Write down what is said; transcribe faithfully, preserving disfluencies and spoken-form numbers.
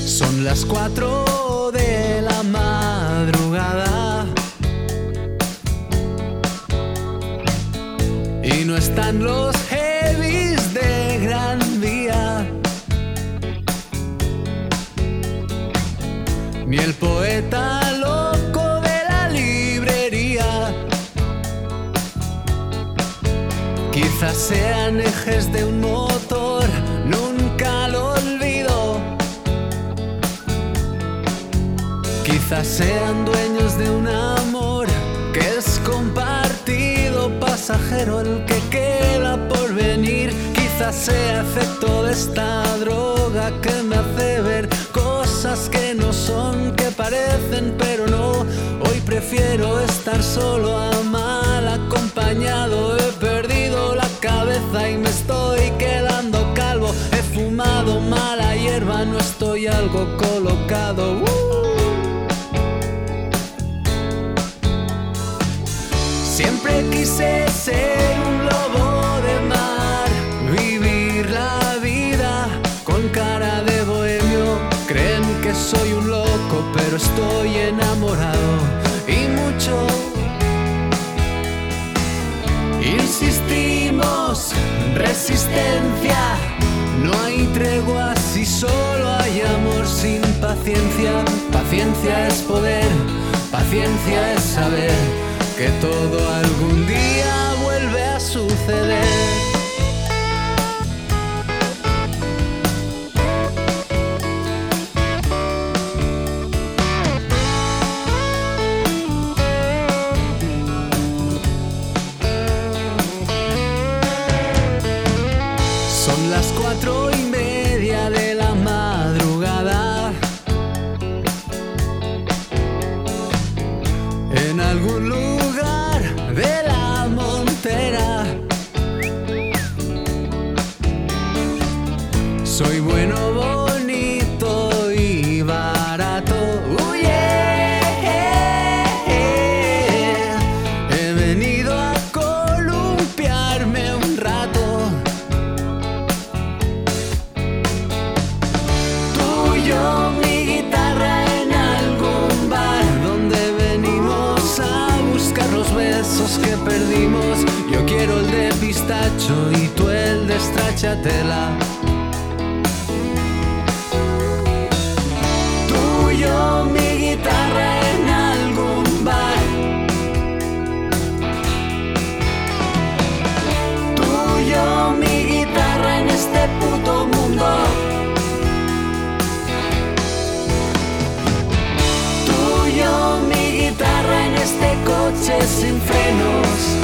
Son las cuatro de la madrugada y no están los heavies de Gran Vía, ni el poeta loco de la librería. Quizás sean ejes de un motor, nunca lo olvido. Quizás sean dueños de un amor que es compartido, pasajero el que queda por venir. Quizás sea efecto de esta droga que me hace ver cosas que no son, que parecen pero no. Hoy prefiero estar solo a mal acompañado. He perdido la cabeza y me estoy quedando calvo. He fumado mala hierba, no estoy algo colocado. ¡Uh! Siempre quise ser un lobo de mar, vivir la vida con cara de bohemio. Creen que soy un loco, pero estoy enamorado y mucho. Insistimos, resistencia, no hay tregua si solo hay amor sin paciencia. Paciencia es poder, paciencia es saber que todo algún día vuelve a suceder. Son las cuatro y media de la madrugada. En algún lugar de la montera soy bueno, bonito y barato. Uh, yeah. He venido a columpiarme un rato. Tú y yo, mi guitarra en algún bar donde venimos a buscar los besos que perdimos. Yo quiero el de pistacho y tú el de stracciatella. Tú y yo, mi guitarra en algún bar. Tú y yo, mi guitarra en este puto mundo. Tú y yo, mi guitarra en este coche sin frenos.